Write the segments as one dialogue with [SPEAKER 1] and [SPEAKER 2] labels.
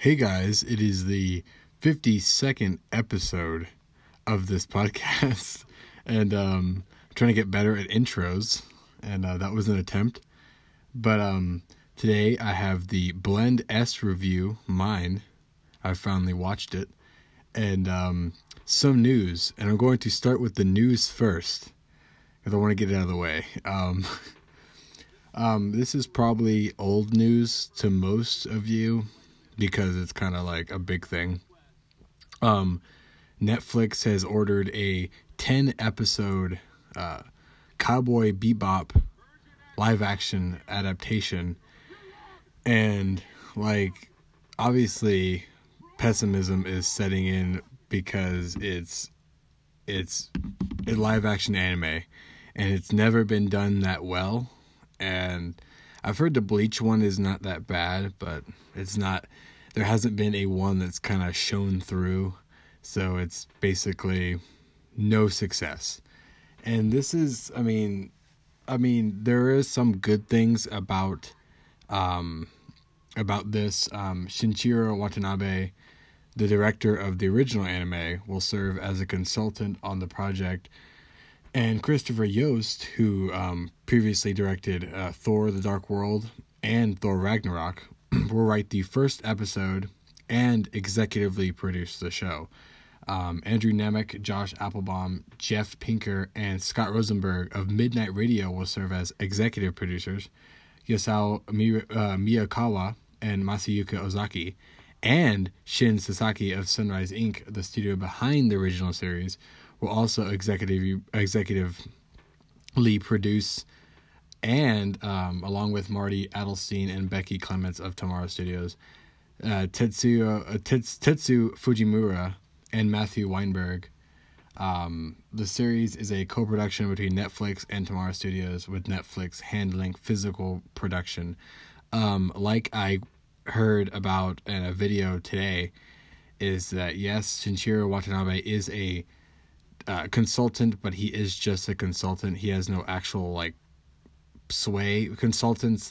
[SPEAKER 1] Hey guys, it is the 52nd episode of this podcast, and I'm trying to get better at intros, and that was an attempt. But today I have the Blend S review, mine. I finally watched it, and some news, and I'm going to start with the news first, because I want to get it out of the way. This is probably old news to most of you, because it's kind of like a big thing. Netflix has ordered a 10-episode Cowboy Bebop live-action adaptation, and like obviously pessimism is setting in because it's a live-action anime, and it's never been done that well. And I've heard the Bleach one is not that bad, but it's not. There hasn't been a one that's kind of shown through, so it's basically no success. And this is, I mean, there is some good things about this. Shinichiro Watanabe, the director of the original anime, will serve as a consultant on the project. And Christopher Yost, who previously directed Thor: The Dark World and Thor: Ragnarok, will write the first episode and executively produce the show. Andrew Nemec, Josh Applebaum, Jeff Pinker, and Scott Rosenberg of Midnight Radio will serve as executive producers. Yasao Miyakawa and Masayuki Ozaki and Shin Sasaki of Sunrise Inc., the studio behind the original series, will also executively produce, and along with Marty Adelstein and Becky Clements of Tomorrow Studios, Tetsu Fujimura and Matthew Weinberg. The series is a co-production between Netflix and Tomorrow Studios, with Netflix handling physical production. Like I heard about in a video today, is that yes, Shinichiro Watanabe is a consultant, but he is just a consultant. He has no actual like sway. Consultants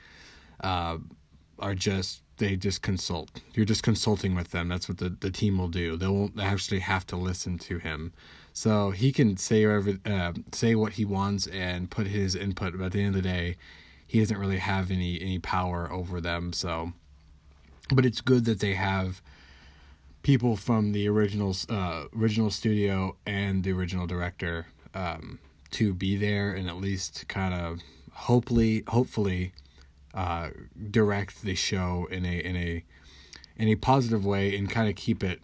[SPEAKER 1] they just consult. You're just consulting with them. That's what the team will do. They won't actually have to listen to him, so he can say what he wants and put his input, but at the end of the day he doesn't really have any power over them. So, but it's good that they have people from the original studio and the original director to be there, and at least kind of hopefully direct the show in a positive way, and kind of keep it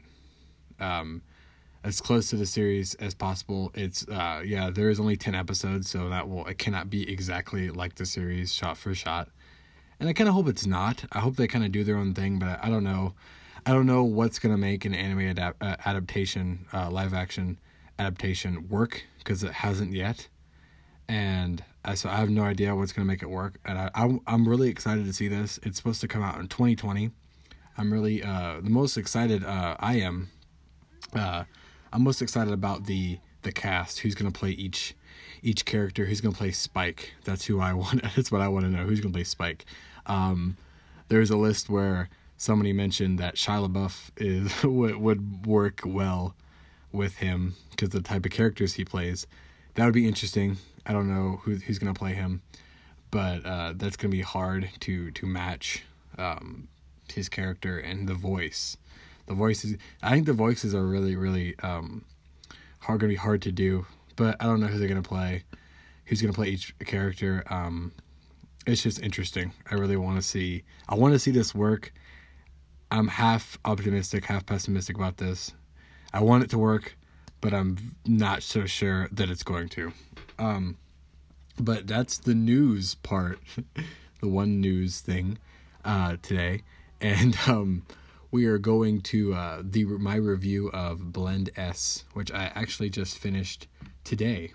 [SPEAKER 1] as close to the series as possible. It's there is only 10 episodes, so it cannot be exactly like the series shot for shot, and I kind of hope it's not. I hope they kind of do their own thing, but I don't know what's going to make an anime adaptation, live action adaptation work, because it hasn't yet. And so I have no idea what's going to make it work. And I'm really excited to see this. It's supposed to come out in 2020. I'm really, the most excited I am. I'm most excited about the cast, who's going to play each character, who's going to play Spike. That's who I want. That's what I want to know. Who's going to play Spike? There's a list where somebody mentioned that Shia LaBeouf would work well with him because of the type of characters he plays. That would be interesting. I don't know who's going to play him, but that's going to be hard to match his character and the voice. I think the voices are really, really going to be hard to do, but I don't know who they're going to play. Who's going to play each character? It's just interesting. I really want to see. I want to see this work. I'm half optimistic, half pessimistic about this. I want it to work, but I'm not so sure that it's going to. But that's the news part, the one news thing today. And we are going to my review of Blend S, which I actually just finished today.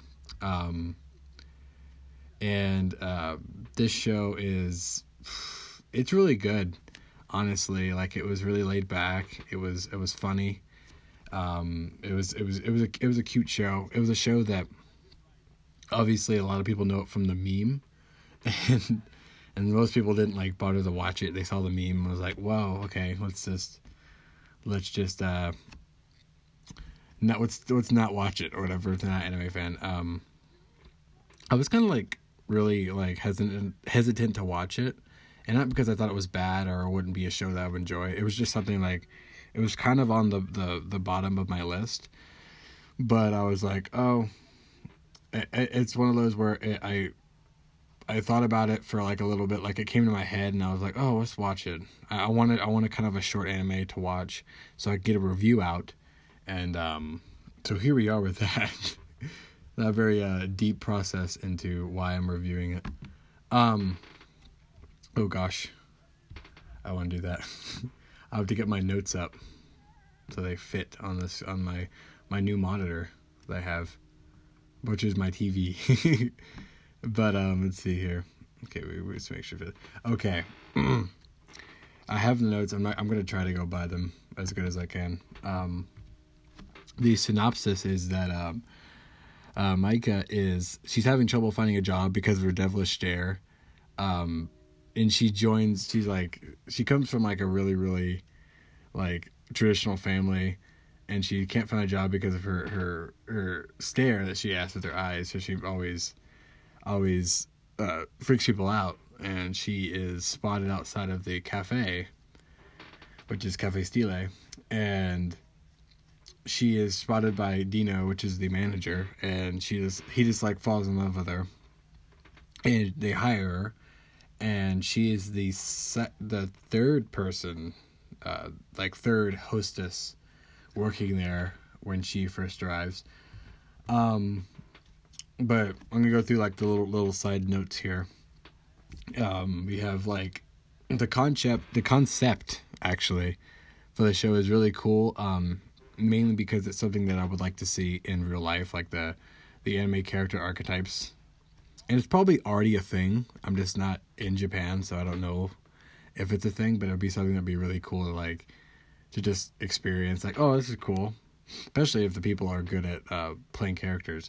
[SPEAKER 1] And this show it's really good. Honestly, like, it was really laid back. It was funny. It was a cute show. It was a show that obviously a lot of people know it from the meme, And most people didn't like bother to watch it. They saw the meme and was like, "Whoa, okay, let's just not let's not watch it or whatever." If they're not anime fan. I was kind of like really like hesitant to watch it, and not because I thought it was bad or it wouldn't be a show that I would enjoy. It was just something like it was kind of on the bottom of my list, but I was like, oh, it's one of those where I thought about it for like a little bit, like it came to my head, and I was like, oh, let's watch it. I wanted kind of a short anime to watch, so I could get a review out, and so here we are with that. That very deep process into why I'm reviewing it. Oh gosh, I want to do that. I have to get my notes up so they fit on my new monitor that I have, which is my TV. But let's see here. Okay, we just make sure. Okay, I have the notes. I'm gonna try to go by them as good as I can. The synopsis is that Maika she's having trouble finding a job because of her devilish stare, and she comes from like a really really like traditional family, and she can't find a job because of her stare that she has with her eyes. So she always freaks people out, and she is spotted outside of the cafe, which is Cafe Stile, and she is spotted by Dino, which is the manager, and he just like falls in love with her, and they hire her, and she is the third person, like third hostess working there when she first arrives. But I'm gonna go through like the little side notes here. We have like the concept actually for the show is really cool. Mainly because it's something that I would like to see in real life, like the anime character archetypes. And it's probably already a thing. I'm just not in Japan, so I don't know if it's a thing, but it'd be something that'd be really cool to just experience. Like, oh, this is cool. Especially if the people are good at playing characters.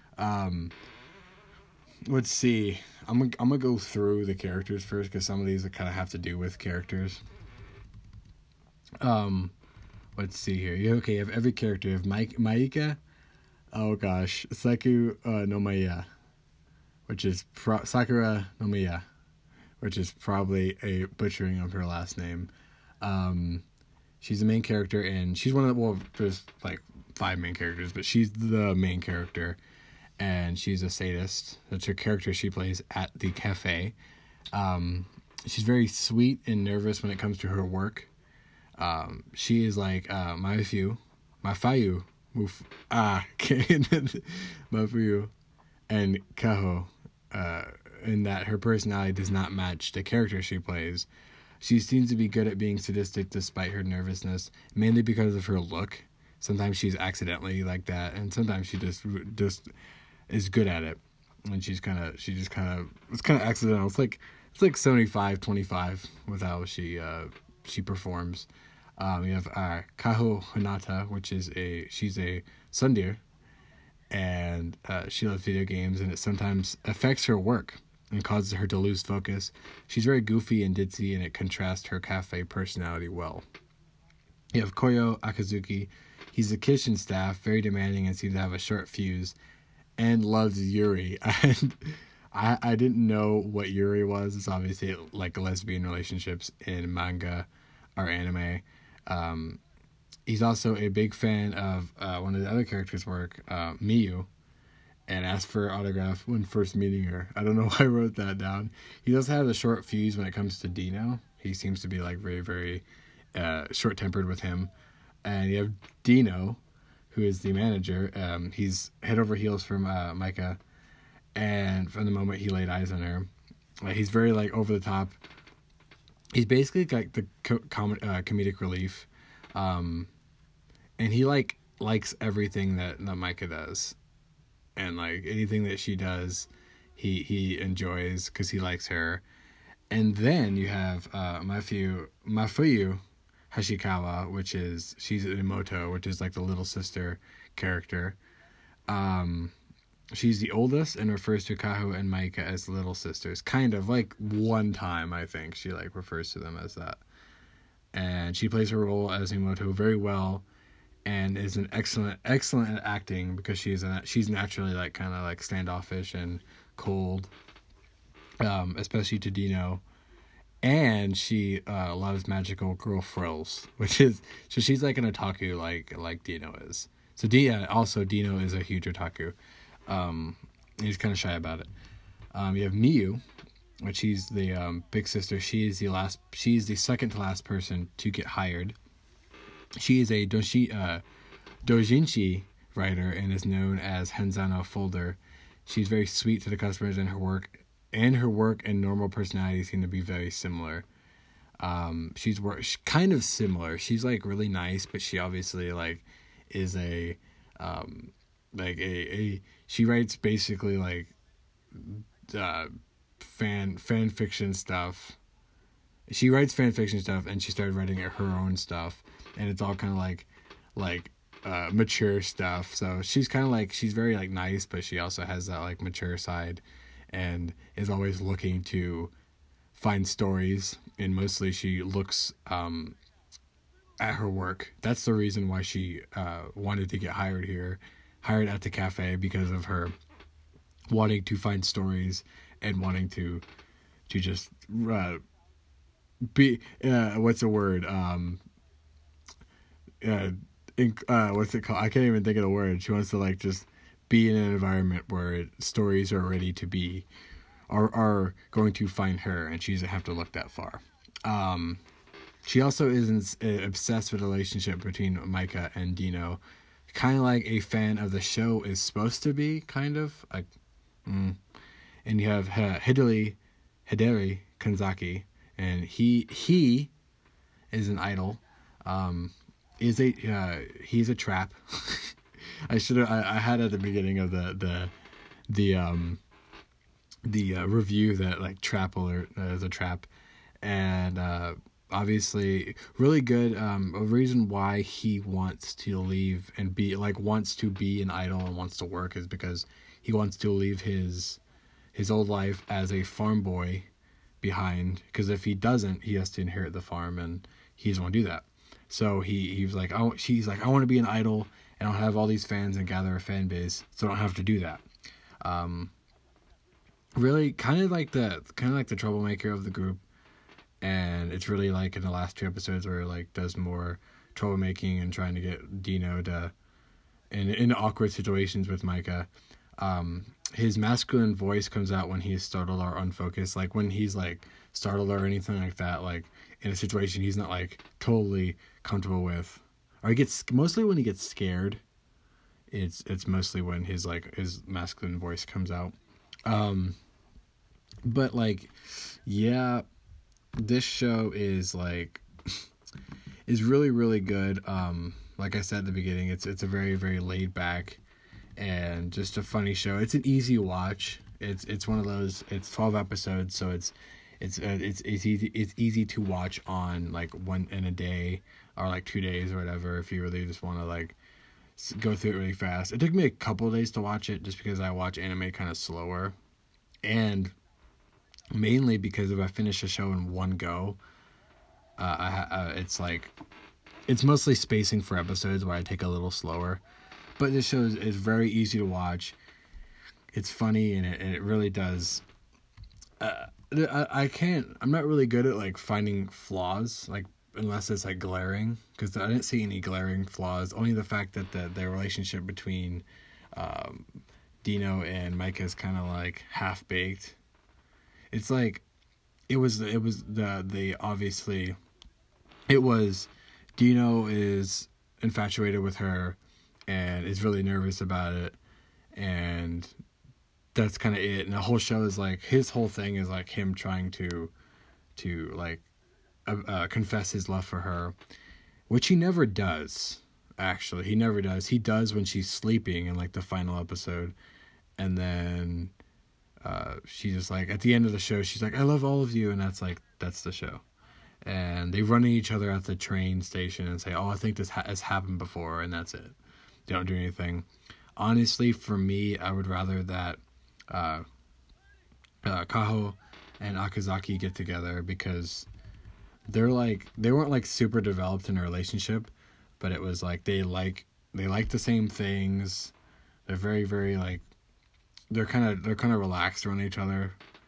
[SPEAKER 1] Let's see. I'm gonna go through the characters first, because some of these kind of have to do with characters. Let's see here. You have every character. You have Maika. Oh gosh, Saku no Maya, which is Sakura no Maya, which is probably a butchering of her last name. She's the main character, and she's one of the, well, there's like 5 main characters, but she's the main character, and she's a sadist. That's her character she plays at the cafe. She's very sweet and nervous when it comes to her work. She is like Mafuyu, and Kaho, in that her personality does not match the character she plays. She seems to be good at being sadistic despite her nervousness, mainly because of her look. Sometimes she's accidentally like that, and sometimes she just is good at it. And it's kind of accidental. It's like 75-25 with how she performs. You have Kaho Hinata, which is she's a tsundere, and she loves video games, and it sometimes affects her work and causes her to lose focus. She's very goofy and ditzy, and it contrasts her cafe personality well. You have Koyo Akazuki. He's a kitchen staff, very demanding, and seems to have a short fuse, and loves Yuri. And I didn't know what Yuri was. It's obviously like lesbian relationships in manga or anime. He's also a big fan of one of the other characters' work, Miyu, and asked for her autograph when first meeting her. I don't know why I wrote that down. He does have a short fuse when it comes to Dino. He seems to be like very, very short-tempered with him. And you have Dino, who is the manager. He's head over heels from Maika, and from the moment he laid eyes on her, he's very like over the top. He's basically like the comedic relief, and he likes everything that Maika does, and like anything that she does, he enjoys because he likes her. And then you have Mafuyu Hashikawa, she's an Emoto, which is like the little sister character. she's the oldest and refers to Kahu and Maika as little sisters. Kind of like one time, I think she like refers to them as that. And she plays her role as Imoto very well, and is an excellent at acting because she's naturally like kind of like standoffish and cold, especially to Dino. And she loves magical girl frills, which is so she's like an otaku like Dino is. So also Dino is a huge otaku. He's kind of shy about it. You have Miyu, which she's the big sister. She's the second to last person to get hired. She is a doujinshi writer and is known as Henzano Folder. She's very sweet to the customers, and her work and normal personality seem to be very similar. She's kind of similar. She's like really nice, but she obviously like is a she writes basically like fan fiction stuff. She writes fan fiction stuff, and she started writing her own stuff, and it's all kind of like mature stuff. So she's kind of like, she's very like nice, but she also has that like mature side, and is always looking to find stories. And mostly she looks at her work. That's the reason why she wanted to get hired at the cafe, because of her wanting to find stories and wanting to just be what's the word what's it called? I can't even think of the word. She wants to like just be in an environment where stories are ready to be are going to find her, and she doesn't have to look that far. She also is obsessed with the relationship between Maika and Dino, kind of like a fan of the show is supposed to be, kind of like. And you have Hideri Kanzaki, and he is an idol. He's a trap. I had at the beginning of the review that like trap alert is a trap, and obviously really good. A reason why he wants to leave and wants to be an idol and wants to work is because he wants to leave his old life as a farm boy behind, because if he doesn't, he has to inherit the farm, and he doesn't want to do that. So he's like, she's like, I want to be an idol, and I'll have all these fans and gather a fan base, so I don't have to do that. Really kind of like the troublemaker of the group, and it's really like in the last 2 episodes where it like does more troublemaking and trying to get Dino to in awkward situations with Maika. His masculine voice comes out when he's startled or unfocused, like when he's like startled or anything like that, like in a situation he's not like totally comfortable with, or he gets mostly when he gets scared. It's mostly when his masculine voice comes out. But like, yeah, this show is like is really really good. Like I said at the beginning, it's a very very laid back and just a funny show. It's an easy watch. It's one of those. It's 12 episodes, so it's easy to watch on like one in a day or like 2 days or whatever, if you really just want to like go through it really fast. It took me a couple of days to watch it just because I watch anime kind of slower, and mainly because if I finish a show in one go, it's like it's mostly spacing for episodes where I take a little slower. But this show is very easy to watch. It's funny, and it really does. I'm not really good at like finding flaws, like unless it's like glaring, because I didn't see any glaring flaws. Only the fact that the relationship between Dino and Maika is kind of like half baked. It's like it was Dino is infatuated with her and is really nervous about it, and that's kind of it. And the whole show is like, his whole thing is like him trying to like confess his love for her, which he never does. Actually, he never does. He does when she's sleeping in like the final episode, and then she's just like, at the end of the show, she's like, I love all of you, and that's the show. And they run at each other at the train station and say, oh, I think this has happened before, and that's it. They don't do anything. Honestly, for me, I would rather that Kaho and Akazaki get together, because they weren't like super developed in a relationship, but it was like they like the same things. They're very, very like they're kind of relaxed around each other.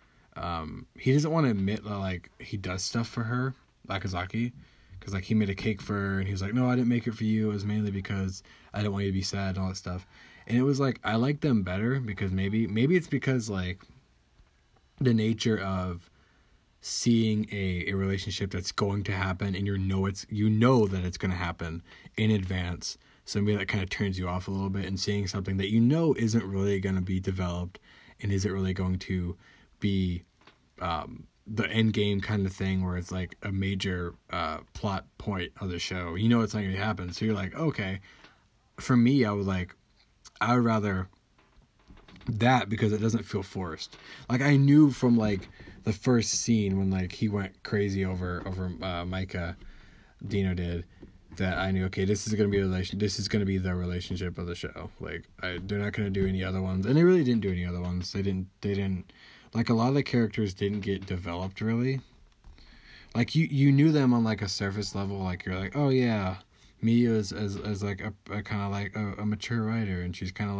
[SPEAKER 1] He doesn't want to admit that like he does stuff for her, Akazaki, because like he made a cake for her, and he was like, no, I didn't make it for you. It was mainly because I didn't want you to be sad and all that stuff. And it was like I like them better, because maybe it's because like the nature of seeing a relationship that's going to happen, and you know that it's going to happen in advance, so maybe that kind of turns you off a little bit, and seeing something that you know isn't really going to be developed and isn't really going to be the end game kind of thing, where it's like a major plot point of the show, you know it's not going to happen, so you're like, okay. For me, I would rather that, because it doesn't feel forced. Like I knew from like the first scene when like he went crazy over Micah, Dino did, that I knew, okay, this is gonna be the relationship of the show. Like they're not gonna do any other ones, and they really didn't do any other ones. They didn't like, a lot of the characters didn't get developed really. Like you knew them on like a surface level. Like you're like, oh yeah, Mia is as like a kind of like a mature writer, and she's kind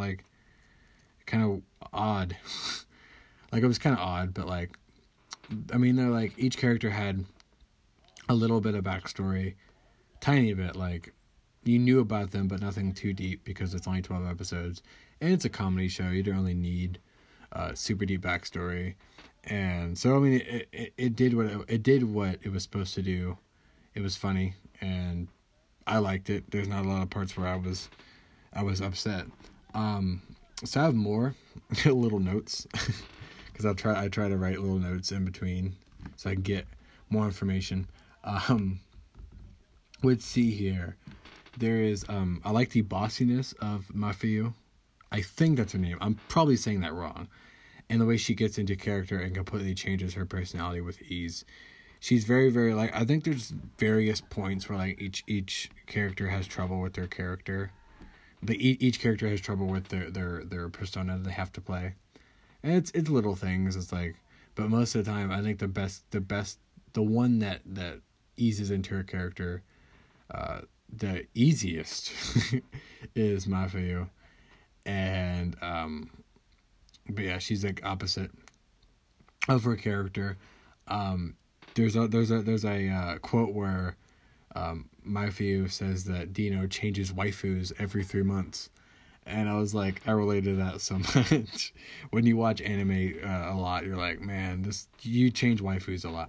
[SPEAKER 1] of odd. Like it was kind of odd, but like, I mean, they're like, each character had a little bit of backstory, tiny bit, like you knew about them, but nothing too deep, because it's only 12 episodes and it's a comedy show. You don't really need super deep backstory. And so I mean, it did what it was supposed to do. It was funny, and I liked it. There's not a lot of parts where I was upset. So I have more little notes, because I try to write little notes in between so I can get more information. Let's see here. There is I like the bossiness of Mafuyu. I think that's her name. I'm probably saying that wrong. And the way she gets into character and completely changes her personality with ease. She's very, very like, I think there's various points where like each character has trouble with their character. But each character has trouble with their persona they have to play. And it's little things. It's like, but most of the time, I think the one that eases into her character, the easiest is Mafuyu. And but yeah, she's like opposite of her character. There's a quote where Mafuyu says that Dino changes waifus every 3 months, and I was like, I related to that so much. When you watch anime a lot, you're like, man, you change waifus a lot.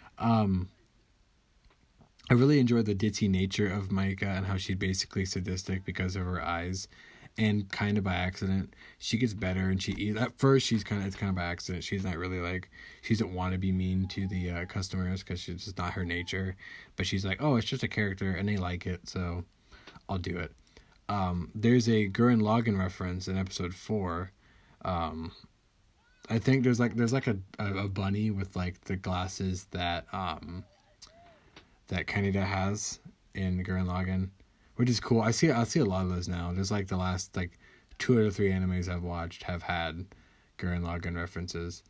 [SPEAKER 1] I really enjoyed the ditzy nature of Maika, and how she's basically sadistic because of her eyes, and kind of by accident. She gets better, and at first it's kind of by accident. She's not really like, she doesn't want to be mean to the customers, because it's just not her nature. But she's like, oh, it's just a character, and they like it, so I'll do it. There's a Gurren Lagann reference in episode 4. I think there's like a bunny with like the glasses that Kaneda has in Gurren Lagann, which is cool. I see a lot of those now. There's like the last like 2 or 3 animes I've watched have had Gurren Lagann references.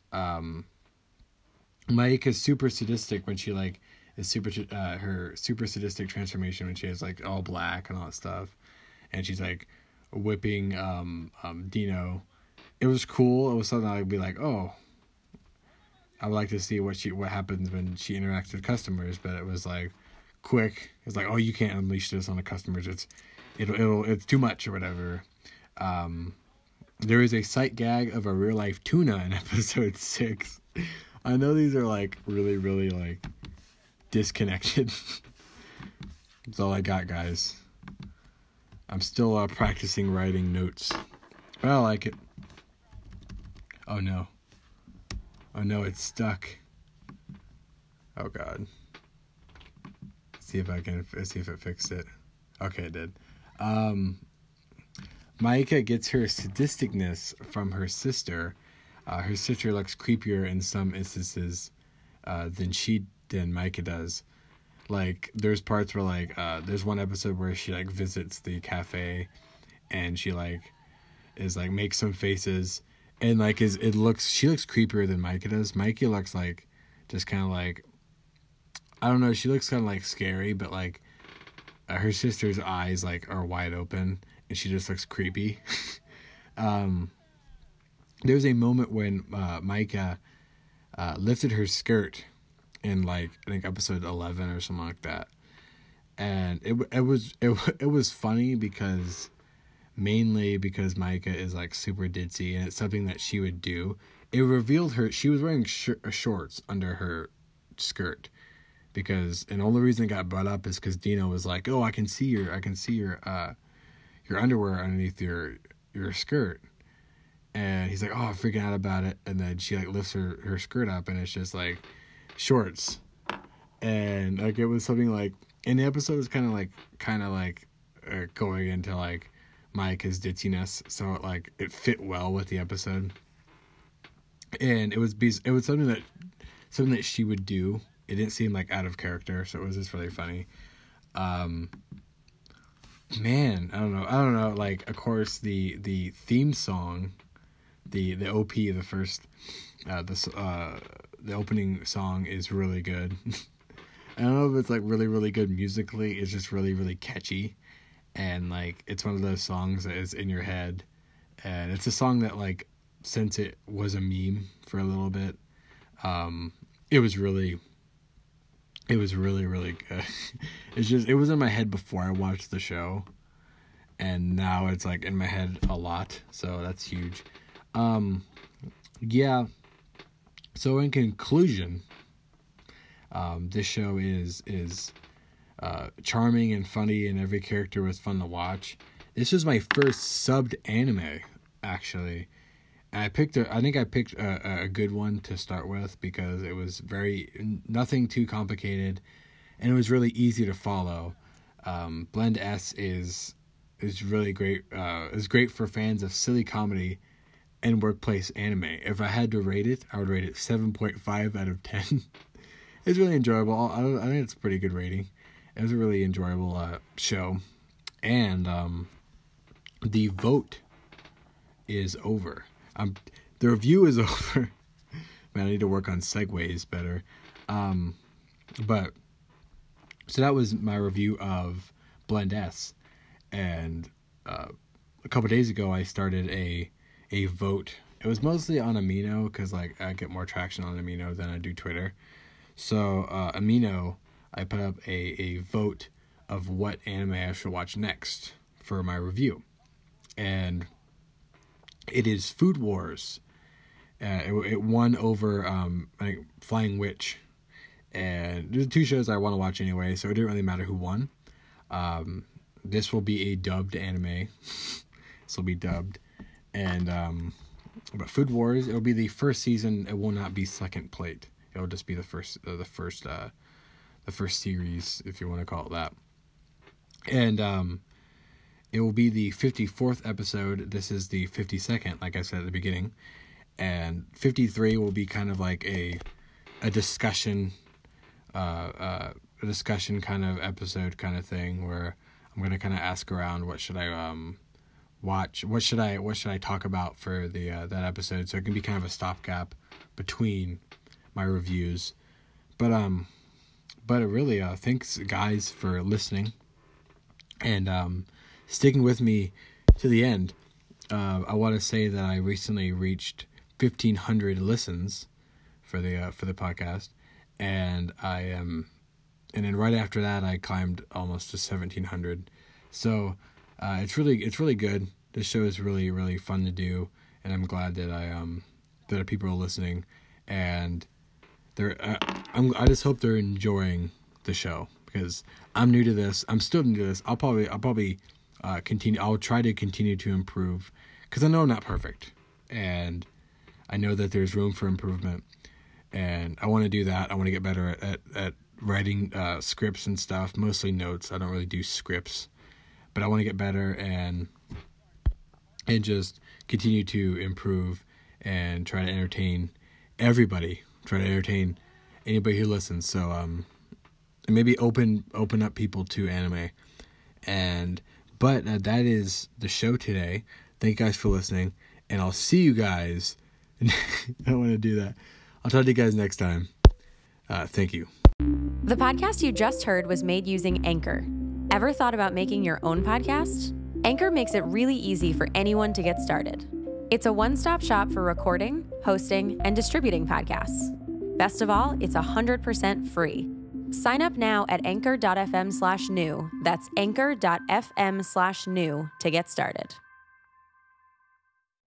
[SPEAKER 1] Maika's super sadistic when she like is her super sadistic transformation when she has like all black and all that stuff, and she's like whipping Dino. It was cool. It was something I'd be like, oh, I would like to see what happens when she interacts with customers, but it was like quick. It's like, oh, you can't unleash this on the customers. It's too much or whatever. There is a sight gag of a real life tuna in episode 6. I know these are like really, really like disconnected. That's all I got, guys. I'm still practicing writing notes, but I like it. Oh no. Oh no, it's stuck. Oh god. See if it fixed it. Okay, it did. Maika gets her sadisticness from her sister. Her sister looks creepier in some instances than Maika does. Like, there's parts where like there's one episode where she like visits the cafe, and she like is like makes some faces, and like she looks creepier than Micah does. Micah looks like just kind of like, I don't know, she looks kind of like scary, but like her sister's eyes like are wide open and she just looks creepy. There's a moment when Micah lifted her skirt in like I think episode 11 or something like that, and it was funny because mainly because Micah is like super ditzy and it's something that she would do. It revealed she was wearing shorts under her skirt, because and the only reason it got brought up is because Dino was like, "Oh, I can see your underwear underneath your skirt," and he's like, "Oh, I'm freaking out about it," and then she like lifts her skirt up and it's just like shorts, and like it was something like, and the episode was kind of like going into like Micah's ditziness, so it fit well with the episode, and it was something that she would do. It didn't seem like out of character, so it was just really funny. Man, I don't know. Like, of course, the theme song, the OP, the first, the opening song is really good. I don't know if it's like really, really good musically. It's just really, really catchy, and like it's one of those songs that is in your head, and it's a song that like since it was a meme for a little bit, it was really, really good. It was in my head before I watched the show, and now it's like in my head a lot, so that's huge. Yeah. So in conclusion, this show is charming and funny, and every character was fun to watch. This was my first subbed anime, actually. And I think I picked a good one to start with because it was nothing too complicated, and it was really easy to follow. Blend S is really great. It's great for fans of silly comedy and workplace anime. If I had to rate it, I would rate it 7.5 out of 10. It's really enjoyable. I think it's a pretty good rating. It was a really enjoyable show, and the vote is over. The review is over. Man, I need to work on segues better. But so that was my review of Blend S, and a couple days ago I started a vote. It was mostly on Amino because like I get more traction on Amino than I do Twitter. So Amino, I put up a vote of what anime I should watch next for my review, and it is Food Wars. It won over I think Flying Witch, and there's two shows I want to watch anyway, so it didn't really matter who won. This will be a dubbed anime. This will be dubbed, and but Food Wars, it'll be the first season. It will not be second plate. It'll just be the first series, if you want to call it that. And it will be the 54th episode. This is the 52nd, like I said at the beginning. And 53 will be kind of like a discussion, kind of episode kind of thing where I'm going to kind of ask around what should I watch, what should I talk about for the that episode, so it can be kind of a stopgap between my reviews. But really, thanks guys for listening and sticking with me to the end. I want to say that I recently reached 1,500 listens for the podcast, and and then right after that I climbed almost to 1,700. So it's really good. This show is really, really fun to do, and I'm glad that that people are listening, and I just hope they're enjoying the show, because I'm new to this. I'm still new to this. I'll probably continue. I'll try to continue to improve, because I know I'm not perfect, and I know that there's room for improvement, and I want to do that. I want to get better at writing scripts and stuff, mostly notes. I don't really do scripts, but I want to get better and just continue to improve and try to entertain everybody. Try to entertain anybody who listens. So and maybe open up people to anime. But that is the show today. Thank you guys for listening, and I'll see you guys. I don't want to do that. I'll talk to you guys next time. Thank you.
[SPEAKER 2] The podcast you just heard was made using Anchor. Ever thought about making your own podcast? Anchor makes it really easy for anyone to get started. It's a one-stop shop for recording, hosting, and distributing podcasts. Best of all, it's 100% free. Sign up now at anchor.fm/new. That's anchor.fm/new to get started.